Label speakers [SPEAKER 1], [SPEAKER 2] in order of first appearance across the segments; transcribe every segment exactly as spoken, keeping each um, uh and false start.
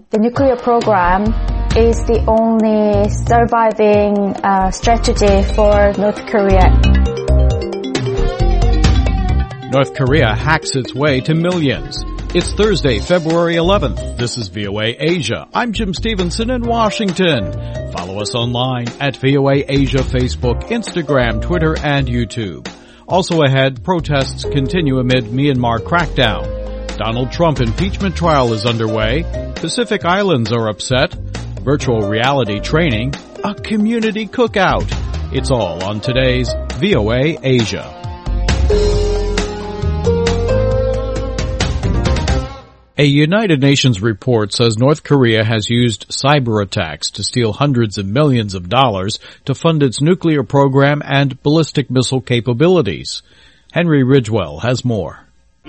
[SPEAKER 1] The nuclear program is the only surviving uh, strategy for North Korea.
[SPEAKER 2] North Korea hacks its way to millions. It's Thursday, February eleventh. This is V O A Asia. I'm Jim Stevenson in Washington. Follow us online at V O A Asia, Facebook, Instagram, Twitter, and YouTube. Also ahead, protests continue amid Myanmar crackdown. Donald Trump impeachment trial is underway. Pacific Islands are upset. Virtual reality training. A community cookout. It's all on today's V O A Asia. A United Nations report says North Korea has used cyber attacks to steal hundreds of millions of dollars to fund its nuclear program and ballistic missile capabilities. Henry Ridgewell has more.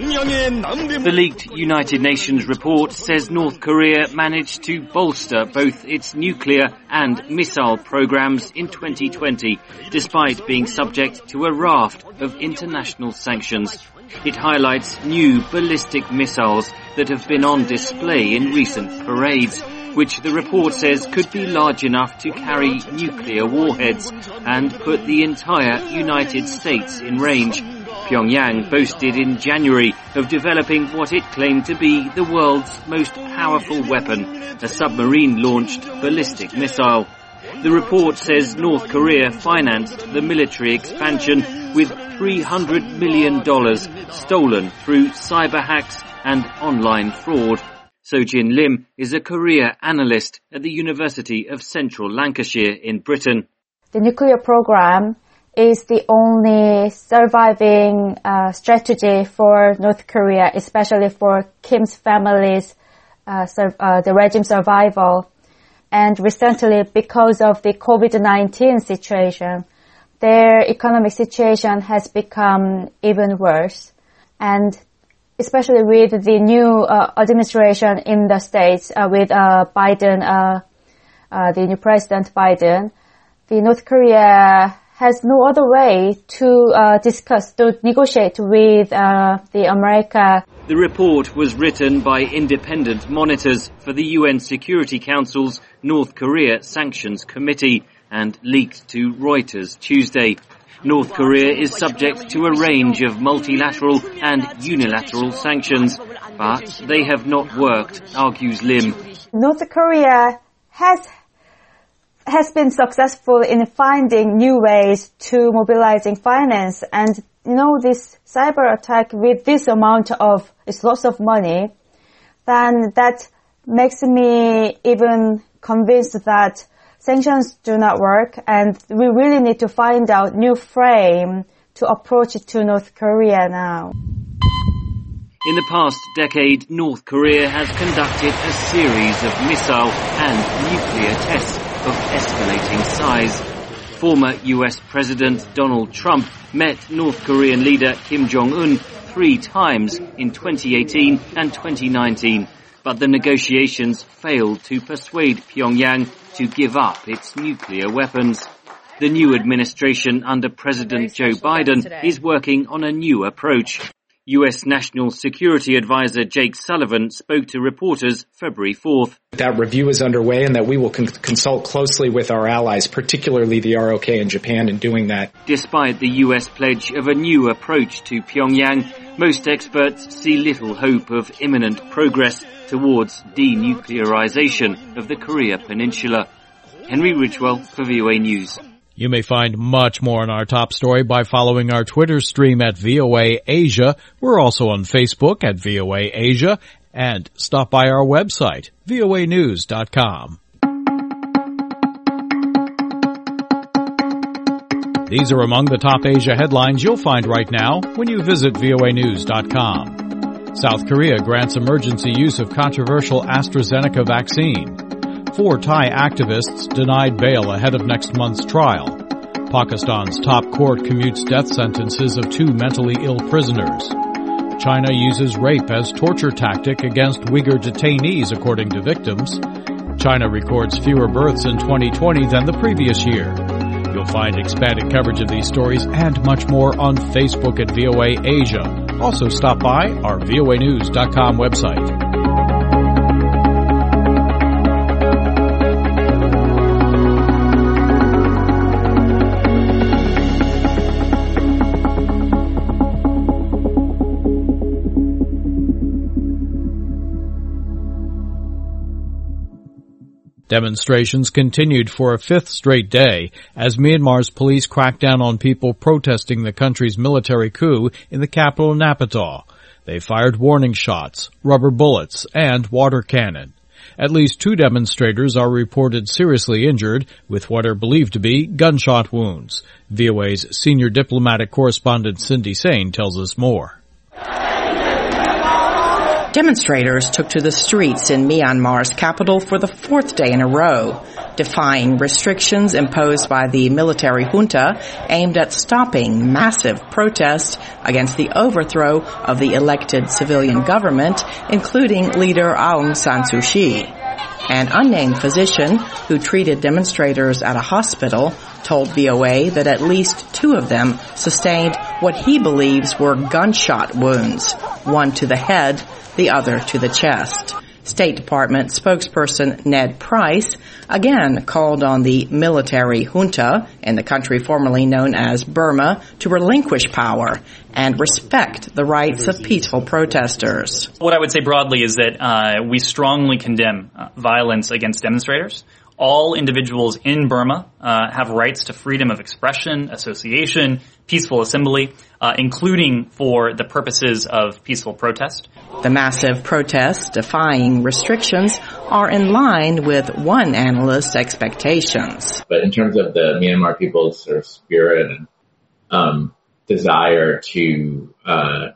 [SPEAKER 3] The leaked United Nations report says North Korea managed to bolster both its nuclear and missile programs in twenty twenty, despite being subject to a raft of international sanctions. It highlights new ballistic missiles that have been on display in recent parades, which the report says could be large enough to carry nuclear warheads and put the entire United States in range. Pyongyang boasted in January of developing what it claimed to be the world's most powerful weapon, a submarine-launched ballistic missile. The report says North Korea financed the military expansion with three hundred million dollars stolen through cyber hacks and online fraud. Sojin Lim is a career analyst at the University of Central Lancashire in Britain.
[SPEAKER 1] The nuclear program is the only surviving uh, strategy for North Korea, especially for Kim's family's uh, sur- uh, the regime survival. And recently, because of the COVID nineteen situation, their economic situation has become even worse. And especially with the new uh, administration in the States, uh, with uh, Biden, uh, uh, the new President Biden, the North Korea has no other way to uh, discuss, to negotiate with uh, the America.
[SPEAKER 3] The report was written by independent monitors for the U N Security Council's North Korea Sanctions Committee and leaked to Reuters Tuesday. North Korea is subject to a range of multilateral and unilateral sanctions, but they have not worked, argues Lim.
[SPEAKER 1] North Korea has has been successful in finding new ways to mobilizing finance, and you know, this cyber attack with this amount of, it's lots of money, then that makes me even convinced that sanctions do not work, and we really need to find out new frame to approach to North Korea now.
[SPEAKER 3] In the past decade, North Korea has conducted a series of missile and nuclear tests of escalating size. Former U S President Donald Trump met North Korean leader Kim Jong-un three times in twenty eighteen and twenty nineteen, but the negotiations failed to persuade Pyongyang to give up its nuclear weapons. The new administration under President Joe Biden is working on a new approach. U S National Security Advisor Jake Sullivan spoke to reporters February fourth.
[SPEAKER 4] That review is underway and that we will con- consult closely with our allies, particularly the R O K and Japan, in doing that.
[SPEAKER 3] Despite the U S pledge of a new approach to Pyongyang, most experts see little hope of imminent progress towards denuclearization of the Korea Peninsula. Henry Ridgewell for V O A News.
[SPEAKER 2] You may find much more on our top story by following our Twitter stream at V O A Asia. We're also on Facebook at V O A Asia, and stop by our website, V O A news dot com. These are among the top Asia headlines you'll find right now when you visit V O A news dot com. South Korea grants emergency use of controversial AstraZeneca vaccine. Four Thai activists denied bail ahead of next month's trial. Pakistan's top court commutes death sentences of two mentally ill prisoners. China uses rape as torture tactic against Uyghur detainees, according to victims. China records fewer births in twenty twenty than the previous year. You'll find expanded coverage of these stories and much more on Facebook at V O A Asia. Also stop by our V O A news dot com website. Demonstrations continued for a fifth straight day as Myanmar's police cracked down on people protesting the country's military coup in the capital Naypyidaw. They fired warning shots, rubber bullets, and water cannon. At least two demonstrators are reported seriously injured with what are believed to be gunshot wounds. V O A's senior diplomatic correspondent Cindy Sain tells us more.
[SPEAKER 5] Demonstrators took to the streets in Myanmar's capital for the fourth day in a row, defying restrictions imposed by the military junta aimed at stopping massive protests against the overthrow of the elected civilian government, including leader Aung San Suu Kyi. An unnamed physician who treated demonstrators at a hospital told V O A that at least two of them sustained what he believes were gunshot wounds, one to the head, the other to the chest. State Department spokesperson Ned Price again called on the military junta in the country formerly known as Burma to relinquish power and respect the rights of peaceful protesters.
[SPEAKER 6] What I would say broadly is that uh, we strongly condemn uh, violence against demonstrators. All individuals in Burma uh, have rights to freedom of expression, association, peaceful assembly, uh, including for the purposes of peaceful protest.
[SPEAKER 5] The massive protests defying restrictions are in line with one analyst's expectations.
[SPEAKER 7] But in terms of the Myanmar people's sort of spirit and um, desire to uh,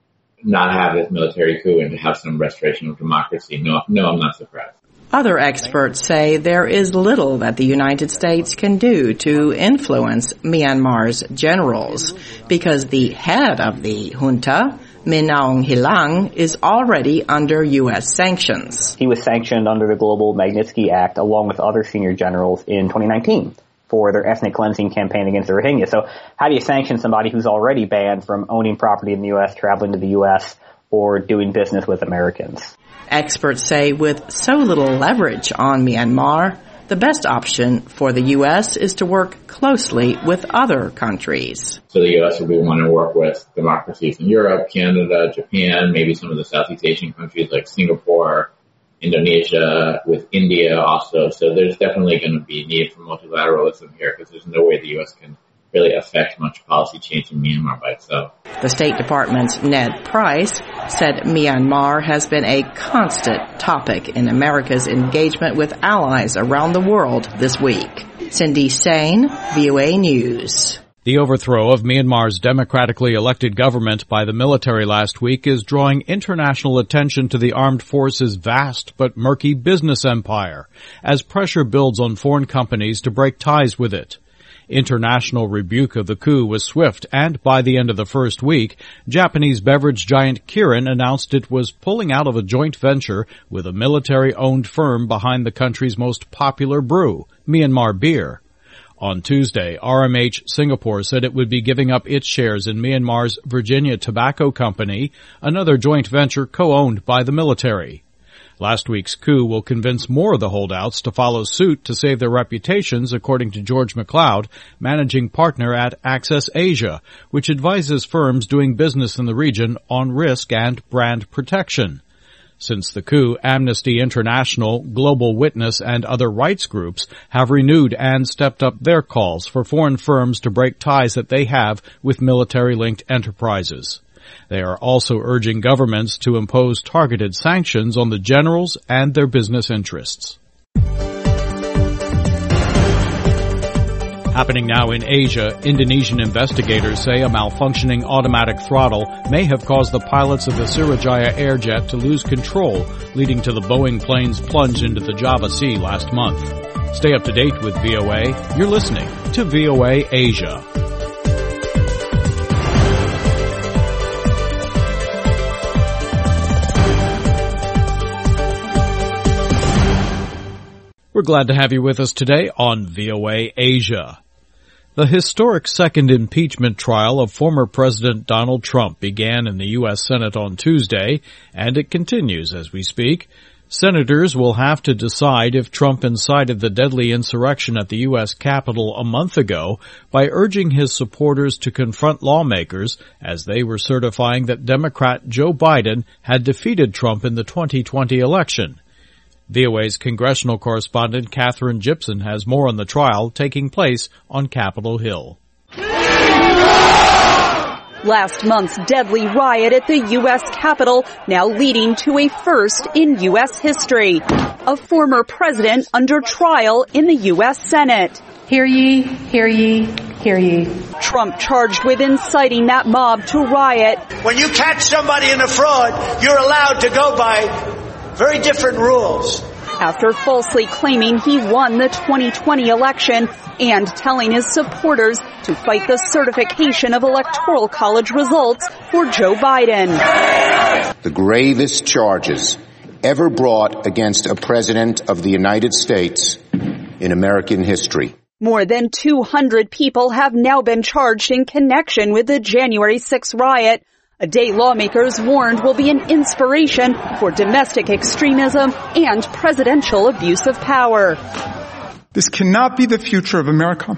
[SPEAKER 7] not have this military coup and to have some restoration of democracy, no, no, I'm not surprised.
[SPEAKER 5] Other experts say there is little that the United States can do to influence Myanmar's generals because the head of the junta, Min Aung Hlaing, is already under U S sanctions.
[SPEAKER 8] He was sanctioned under the Global Magnitsky Act along with other senior generals in twenty nineteen for their ethnic cleansing campaign against the Rohingya. So how do you sanction somebody who's already banned from owning property in the U S, traveling to the U S, or doing business with Americans?
[SPEAKER 5] Experts say with so little leverage on Myanmar, the best option for the U S is to work closely with other countries.
[SPEAKER 7] So the U S would want to work with democracies in Europe, Canada, Japan, maybe some of the Southeast Asian countries like Singapore, Indonesia, with India also. So there's definitely going to be need for multilateralism here because there's no way the U S can really affect much policy change in Myanmar by itself.
[SPEAKER 5] The State Department's Ned Price said Myanmar has been a constant topic in America's engagement with allies around the world this week. Cindy Sain, V O A News.
[SPEAKER 2] The overthrow of Myanmar's democratically elected government by the military last week is drawing international attention to the armed forces' vast but murky business empire as pressure builds on foreign companies to break ties with it. International rebuke of the coup was swift, and by the end of the first week, Japanese beverage giant Kirin announced it was pulling out of a joint venture with a military-owned firm behind the country's most popular brew, Myanmar Beer. On Tuesday, R M H Singapore said it would be giving up its shares in Myanmar's Virginia Tobacco Company, another joint venture co-owned by the military. Last week's coup will convince more of the holdouts to follow suit to save their reputations, according to George McLeod, managing partner at Access Asia, which advises firms doing business in the region on risk and brand protection. Since the coup, Amnesty International, Global Witness, and other rights groups have renewed and stepped up their calls for foreign firms to break ties that they have with military-linked enterprises. They are also urging governments to impose targeted sanctions on the generals and their business interests. Happening now in Asia, Indonesian investigators say a malfunctioning automatic throttle may have caused the pilots of the Sriwijaya Airjet to lose control, leading to the Boeing plane's plunge into the Java Sea last month. Stay up to date with V O A. You're listening to V O A Asia. We're glad to have you with us today on V O A Asia. The historic second impeachment trial of former President Donald Trump began in the U S Senate on Tuesday, and it continues as we speak. Senators will have to decide if Trump incited the deadly insurrection at the U S Capitol a month ago by urging his supporters to confront lawmakers as they were certifying that Democrat Joe Biden had defeated Trump in the twenty twenty election. V O A's congressional correspondent Catherine Gibson has more on the trial taking place on Capitol Hill.
[SPEAKER 9] Last month's deadly riot at the U S Capitol now leading to a first in U S history. A former president under trial in the U S Senate.
[SPEAKER 10] Hear ye, hear ye, hear ye.
[SPEAKER 9] Trump charged with inciting that mob to riot.
[SPEAKER 11] When you catch somebody in a fraud, you're allowed to go by very different rules.
[SPEAKER 9] After falsely claiming he won the twenty twenty election and telling his supporters to fight the certification of Electoral College results for Joe Biden.
[SPEAKER 12] The gravest charges ever brought against a president of the United States in American history.
[SPEAKER 9] More than two hundred people have now been charged in connection with the January sixth riot, a day lawmakers warned will be an inspiration for domestic extremism and presidential abuse of power.
[SPEAKER 13] This cannot be the future of America.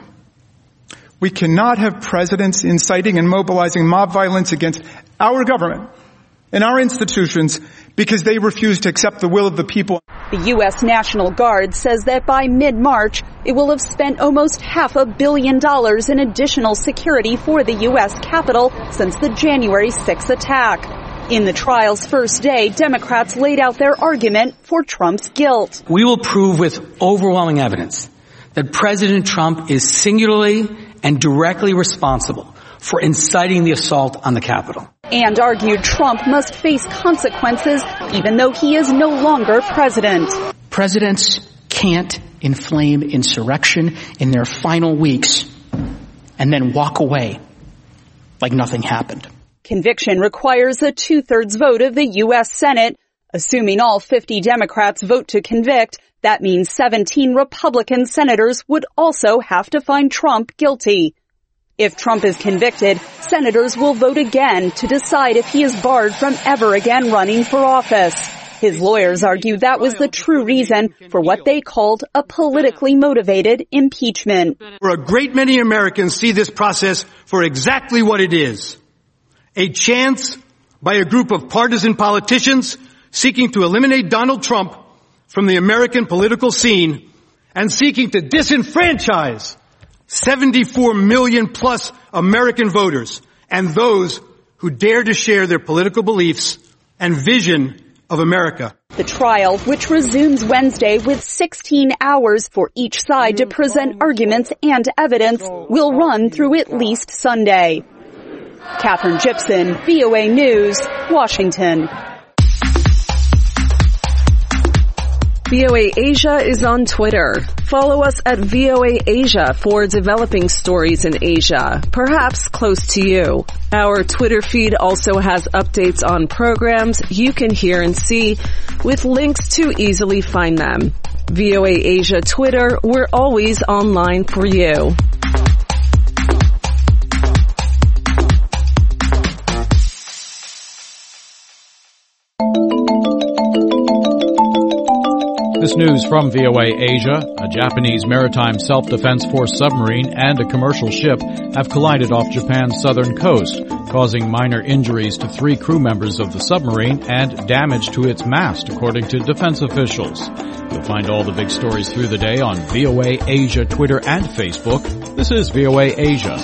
[SPEAKER 13] We cannot have presidents inciting and mobilizing mob violence against our government and our institutions because they refuse to accept the will of the people.
[SPEAKER 9] The U S National Guard says that by mid-March, it will have spent almost half a billion dollars in additional security for the U S Capitol since the January sixth attack. In the trial's first day, Democrats laid out their argument for Trump's guilt.
[SPEAKER 14] We will prove with overwhelming evidence that President Trump is singularly and directly responsible for inciting the assault on the Capitol.
[SPEAKER 9] And argued Trump must face consequences even though he is no longer president.
[SPEAKER 14] Presidents can't inflame insurrection in their final weeks and then walk away like nothing happened.
[SPEAKER 9] Conviction requires a two-thirds vote of the U S Senate. Assuming all fifty Democrats vote to convict, that means seventeen Republican senators would also have to find Trump guilty. If Trump is convicted, senators will vote again to decide if he is barred from ever again running for office. His lawyers argue that was the true reason for what they called a politically motivated impeachment.
[SPEAKER 15] For a great many Americans see this process for exactly what it is. A chance by a group of partisan politicians seeking to eliminate Donald Trump from the American political scene and seeking to disenfranchise seventy-four million plus American voters and those who dare to share their political beliefs and vision of America.
[SPEAKER 9] The trial, which resumes Wednesday with sixteen hours for each side to present arguments and evidence, will run through at least Sunday. Catherine Gibson, V O A News, Washington.
[SPEAKER 16] V O A Asia is on Twitter. Follow us at V O A Asia for developing stories in Asia, perhaps close to you. Our Twitter feed also has updates on programs you can hear and see with links to easily find them. V O A Asia Twitter, we're always online for you.
[SPEAKER 2] This news from V O A Asia. A Japanese maritime self-defense force submarine and a commercial ship have collided off Japan's southern coast, causing minor injuries to three crew members of the submarine and damage to its mast, according to defense officials. You'll find all the big stories through the day on V O A Asia Twitter and Facebook. This is V O A Asia.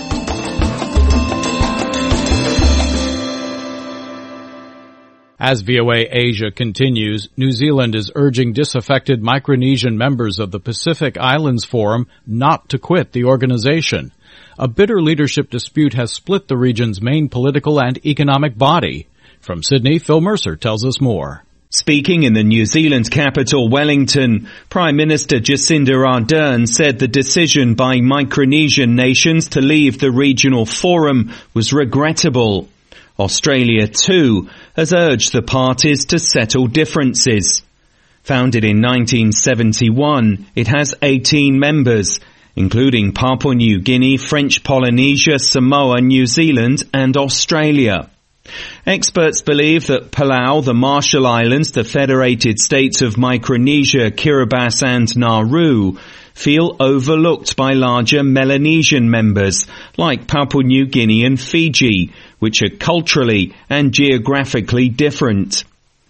[SPEAKER 2] As V O A Asia continues, New Zealand is urging disaffected Micronesian members of the Pacific Islands Forum not to quit the organization. A bitter leadership dispute has split the region's main political and economic body. From Sydney, Phil Mercer tells us more.
[SPEAKER 17] Speaking in the New Zealand capital, Wellington, Prime Minister Jacinda Ardern said the decision by Micronesian nations to leave the regional forum was regrettable. Australia, too, has urged the parties to settle differences. Founded in nineteen seventy-one, it has eighteen members, including Papua New Guinea, French Polynesia, Samoa, New Zealand and Australia. Experts believe that Palau, the Marshall Islands, the Federated States of Micronesia, Kiribati and Nauru feel overlooked by larger Melanesian members like Papua New Guinea and Fiji, which are culturally and geographically different.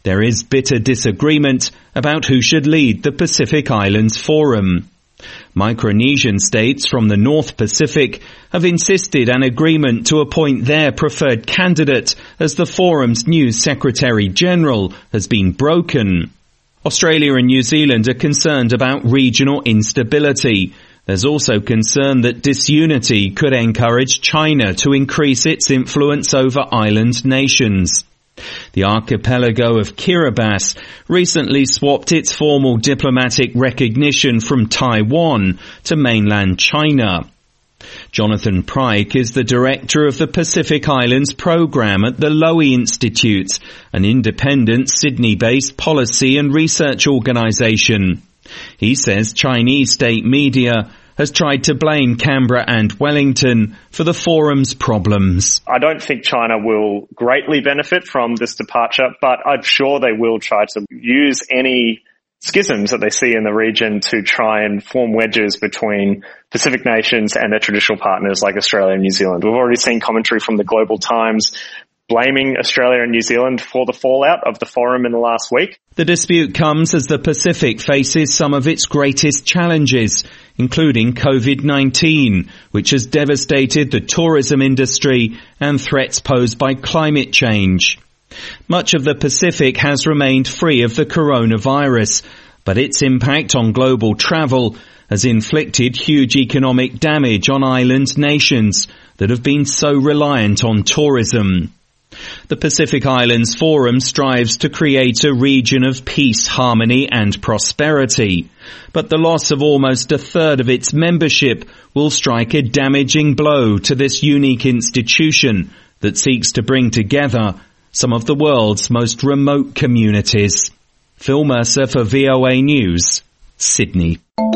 [SPEAKER 17] There is bitter disagreement about who should lead the Pacific Islands Forum. Micronesian states from the North Pacific have insisted an agreement to appoint their preferred candidate as the forum's new Secretary General has been broken. Australia and New Zealand are concerned about regional instability. There's also concern that disunity could encourage China to increase its influence over island nations. The archipelago of Kiribati recently swapped its formal diplomatic recognition from Taiwan to mainland China. Jonathan Pryke is the director of the Pacific Islands Programme at the Lowy Institute, an independent Sydney-based policy and research organisation. He says Chinese state media has tried to blame Canberra and Wellington for the forum's problems.
[SPEAKER 18] I don't think China will greatly benefit from this departure, but I'm sure they will try to use any schisms that they see in the region to try and form wedges between Pacific nations and their traditional partners like Australia and New Zealand. We've already seen commentary from the Global Times blaming Australia and New Zealand for the fallout of the forum in the last week.
[SPEAKER 17] The dispute comes as the Pacific faces some of its greatest challenges, including COVID nineteen, which has devastated the tourism industry, and threats posed by climate change. Much of the Pacific has remained free of the coronavirus, but its impact on global travel has inflicted huge economic damage on island nations that have been so reliant on tourism. The Pacific Islands Forum strives to create a region of peace, harmony and prosperity, but the loss of almost a third of its membership will strike a damaging blow to this unique institution that seeks to bring together some of the world's most remote communities. Phil Mercer for V O A News, Sydney.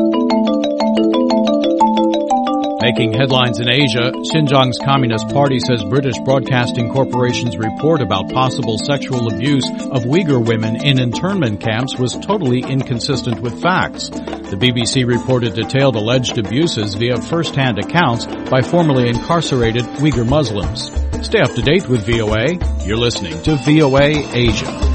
[SPEAKER 2] Making headlines in Asia, Xinjiang's Communist Party says British Broadcasting Corporation's report about possible sexual abuse of Uyghur women in internment camps was totally inconsistent with facts. The B B C reported detailed alleged abuses via first-hand accounts by formerly incarcerated Uyghur Muslims. Stay up to date with V O A. You're listening to V O A Asia.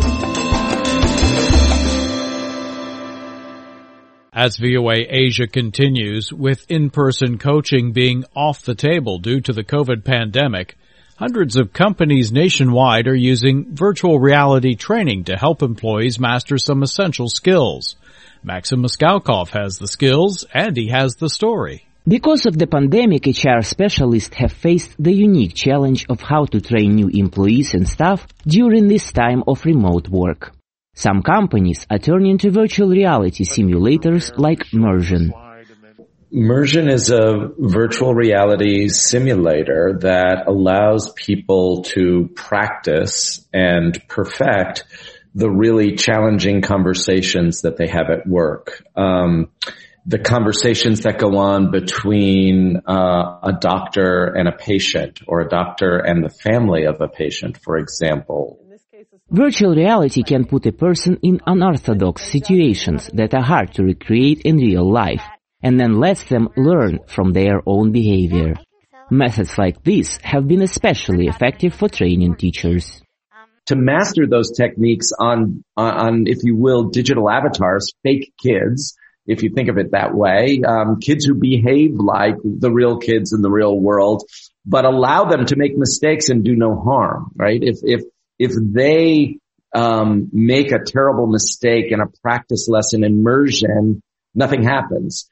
[SPEAKER 2] As V O A Asia continues, with in-person coaching being off the table due to the COVID pandemic, hundreds of companies nationwide are using virtual reality training to help employees master some essential skills. Maxim Moskalkov has the skills, and he has the story.
[SPEAKER 19] Because of the pandemic, H R specialists have faced the unique challenge of how to train new employees and staff during this time of remote work. Some companies are turning to virtual reality simulators like Mersion.
[SPEAKER 20] Mersion is a virtual reality simulator that allows people to practice and perfect the really challenging conversations that they have at work. Um, the conversations that go on between uh, a doctor and a patient, or a doctor and the family of a patient, for example.
[SPEAKER 19] Virtual reality can put a person in unorthodox situations that are hard to recreate in real life, and then lets them learn from their own behavior. Methods like this have been especially effective for training teachers.
[SPEAKER 20] To master those techniques on, on, if you will, digital avatars, fake kids, if you think of it that way, um, kids who behave like the real kids in the real world, but allow them to make mistakes and do no harm, right? If, if, If they um, make a terrible mistake in a practice lesson in Mersion, nothing happens.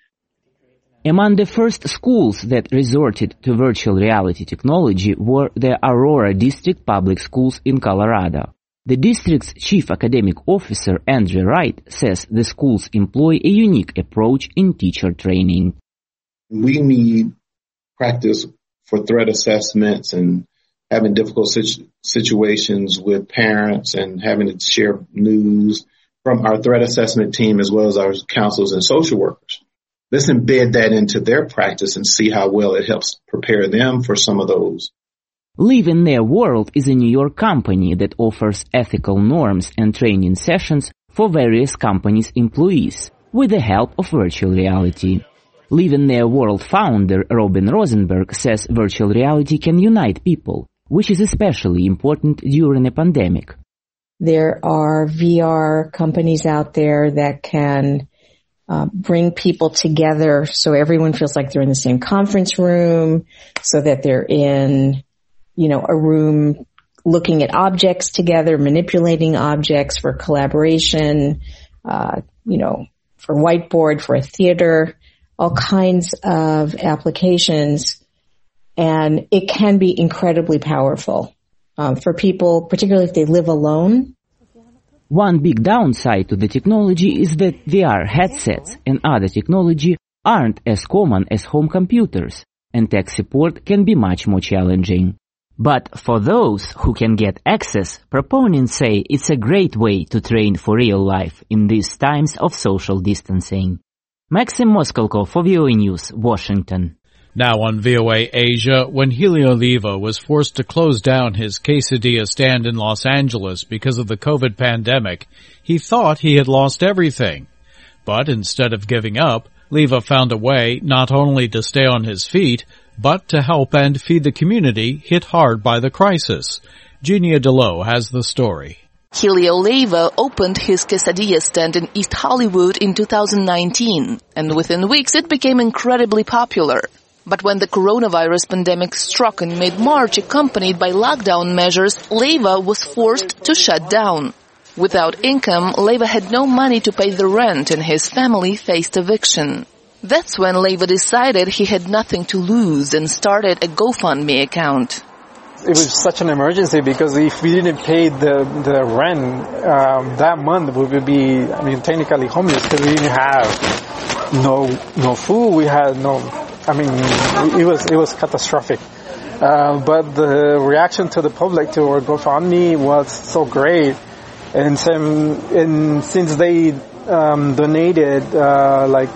[SPEAKER 19] Among the first schools that resorted to virtual reality technology were the Aurora District Public Schools in Colorado. The district's chief academic officer, Andrew Wright, says the schools employ a unique approach in teacher training.
[SPEAKER 21] We need practice for threat assessments and having difficult situ- situations with parents and having to share news from our threat assessment team as well as our counselors and social workers. Let's embed that into their practice and see how well it helps prepare them for some of those.
[SPEAKER 19] Live in Their World is a New York company that offers ethical norms and training sessions for various companies' employees with the help of virtual reality. Live in Their World founder Robin Rosenberg says virtual reality can unite people, which is especially important during a pandemic.
[SPEAKER 1] There are V R companies out there that can uh, bring people together so everyone feels like they're in the same conference room, so that they're in, you know, a room looking at objects together, manipulating objects for collaboration, uh, you know, for whiteboard, for a theater, all kinds of applications. And it can be incredibly powerful. Um, for people, particularly if they live alone.
[SPEAKER 19] One big downside to the technology is that V R headsets and other technology aren't as common as home computers, and tech support can be much more challenging. But for those who can get access, proponents say it's a great way to train for real life in these times of social distancing. Maxim Moskalko for V O A News, Washington.
[SPEAKER 2] Now on V O A Asia, when Helio Leiva was forced to close down his quesadilla stand in Los Angeles because of the COVID pandemic, he thought he had lost everything. But instead of giving up, Leiva found a way not only to stay on his feet, but to help and feed the community hit hard by the crisis. Genia Delo has the story.
[SPEAKER 22] Helio Leiva opened his quesadilla stand in East Hollywood in two thousand nineteen, and within weeks it became incredibly popular. But when the coronavirus pandemic struck in mid-March, accompanied by lockdown measures, Leiva was forced to shut down. Without income, Leiva had no money to pay the rent and his family faced eviction. That's when Leiva decided he had nothing to lose and started a GoFundMe account.
[SPEAKER 23] It was such an emergency because if we didn't pay the, the rent um, that month, we would be, I mean, technically homeless because we didn't have no no food. We had no... I mean, it was it was catastrophic. Uh, but the reaction to the public to our GoFundMe was so great, and some, and since they um, donated uh, like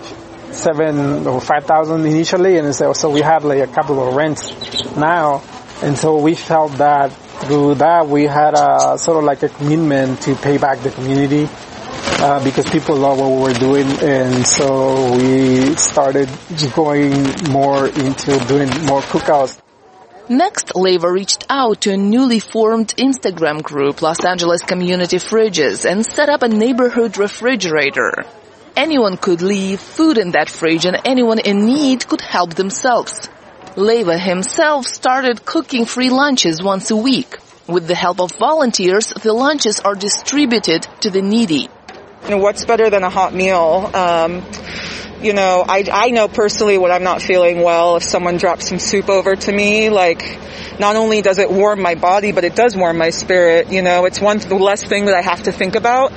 [SPEAKER 23] seven or five thousand initially, and so, so we have like a couple of rents now, and so we felt that through that we had a sort of like a commitment to pay back the community. Uh, because people love what we were doing, and so we started going more into doing more cookouts.
[SPEAKER 22] Next, Leiva reached out to a newly formed Instagram group, Los Angeles Community Fridges, and set up a neighborhood refrigerator. Anyone could leave food in that fridge, and anyone in need could help themselves. Leiva himself started cooking free lunches once a week. With the help of volunteers, the lunches are distributed to the needy.
[SPEAKER 24] You know, what's better than a hot meal? Um, you know, I, I know personally when I'm not feeling well, if someone drops some soup over to me, like, not only does it warm my body, but it does warm my spirit. You know, it's one less thing that I have to think about.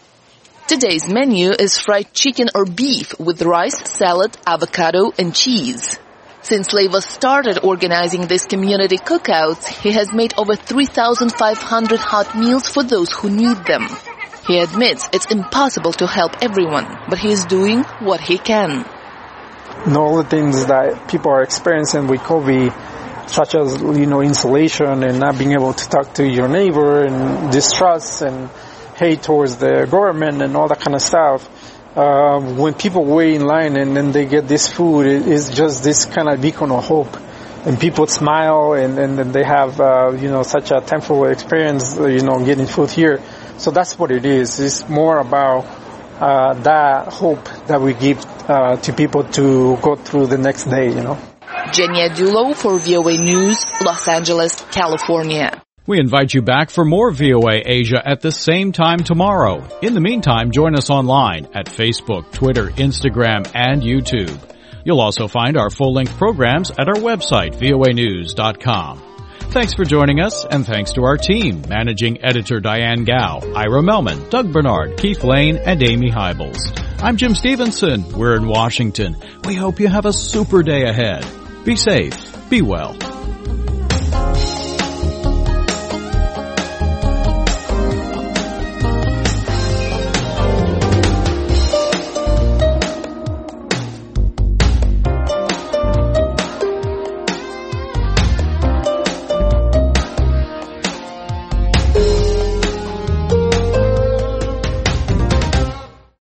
[SPEAKER 22] Today's menu is fried chicken or beef with rice, salad, avocado, and cheese. Since Leiva started organizing these community cookouts, he has made over three thousand five hundred hot meals for those who need them. He admits it's impossible to help everyone, but he is doing what he can.
[SPEAKER 23] And all the things that people are experiencing with COVID, such as, you know, isolation and not being able to talk to your neighbor and distrust and hate towards the government and all that kind of stuff. Uh, when people wait in line and then they get this food, it is just this kind of beacon of hope. And people smile and, and, and they have, uh, you know, such a thankful experience, you know, getting food here. So that's what it is. It's more about uh, that hope that we give uh, to people to go through the next day, you know.
[SPEAKER 22] Genia Delo for V O A News, Los Angeles, California.
[SPEAKER 2] We invite you back for more V O A Asia at the same time tomorrow. In the meantime, join us online at Facebook, Twitter, Instagram, and YouTube. You'll also find our full-length programs at our website, V O A news dot com. Thanks for joining us, and thanks to our team, Managing Editor Diane Gao, Ira Melman, Doug Bernard, Keith Lane, and Amy Hybels. I'm Jim Stevenson. We're in Washington. We hope you have a super day ahead. Be safe. Be well.